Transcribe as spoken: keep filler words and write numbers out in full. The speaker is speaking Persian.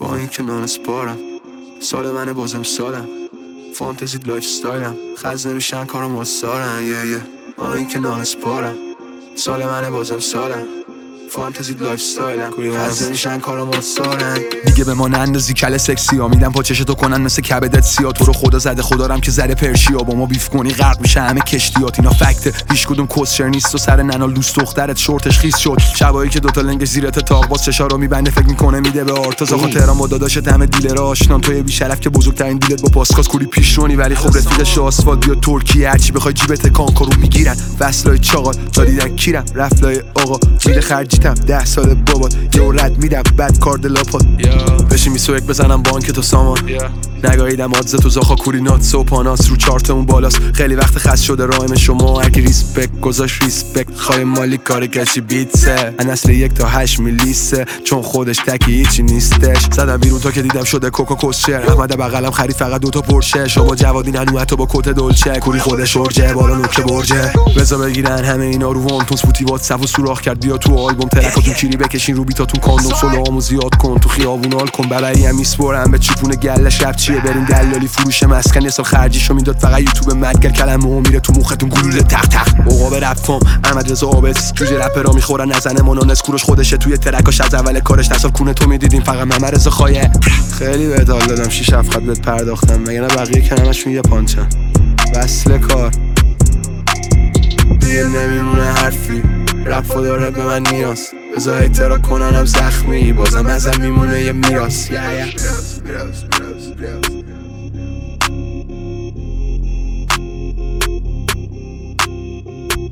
با این که نان سپارم سال منه بازم سالم فانتزی لایف ستایلم خز نمیشن کارم واسارن یه یه با این که نان سپارم سال منه بازم سالم فانتزی لایف ستایلم خز نمیشن کارم واسارن دیگه به ما نندازی کله سکسی ها میدم پاچشتو کنن مثل کبدت سیا تو رو خدا زده خدارم که زده پرشیا با ما بیف کنی غرق میشه همه کشتیات اینا فکته هیچ کدوم کوسچر نیست و سر ننال دوست دخترت شورتش خیس شد شبایی که دوتا لنگش زیرت تاق باز چشا رو میبنده فکر میکنه میده به آرتاز آخه تهران با داداشت همه دیلر آشنام توی بی شرف که بزرگترین دیلت با پاسکاس کوری پیش رونی ولی خب رفیقش آسفالت بیا ترکیه هرچی بخوای جیبت کانکارو میگیرن وصلای چاقال تا دیدن کیرم رفلای آقا میده خرجیتم ده سال بابات یه رد میدم بعد کارد لاپات بشی میسویک بزنم بانک تو سامان نگاهیدم آدز تو زاخا کوری ناتس و پاناس رو چارتمون بالاست خیلی وقت خست شده رایم شما هرکی ریسپکت گذاش ریسپکت خواهی مالی کار کشی بیتسه من اصل یک تا هشت میلیسه چون خودش تکی هیچی نیستش زدم بیرون تا که دیدم شده کوکا کسچر احمد بغلم خرید فقط دوتا پرشه شما جوادین هنو حتی با کت دلچه کوری خودش ارجه بالا نوکه برجه بزا بگیرن همه اینا رو وانتون سپوتی واتساپ و سوراخ کرد بیا تو آلبوم ترکاتون کیری بکشین رو بیتاتون کاندوم سولامو زیاد کن تو خیابون حال کن بلایی هم میسپرم به چیپون گله شب چیه بریم دلالی فروش مسکن سال خرجیشو میداد فقط یوتیوب مدگر کلمه میره تو مختون گلوله تق تق عقاب رپم احمد رضا عابد جوجه رپرا میخورن نزنه منانس کوروش خودشه توی ترکاش از اول کارش در سال کونه تو میدیدیم فقط محمد رضا خایه خیلی بهت حال دادم شیش هفت خط بهت پرداختم مگه نه بقیه که همشون یه پانچن وصل کار دیگه نمیمونه حرفی رپ داره به من نیاز بذار هیترا کننم زخمی بازم ازم میمونه یه میراث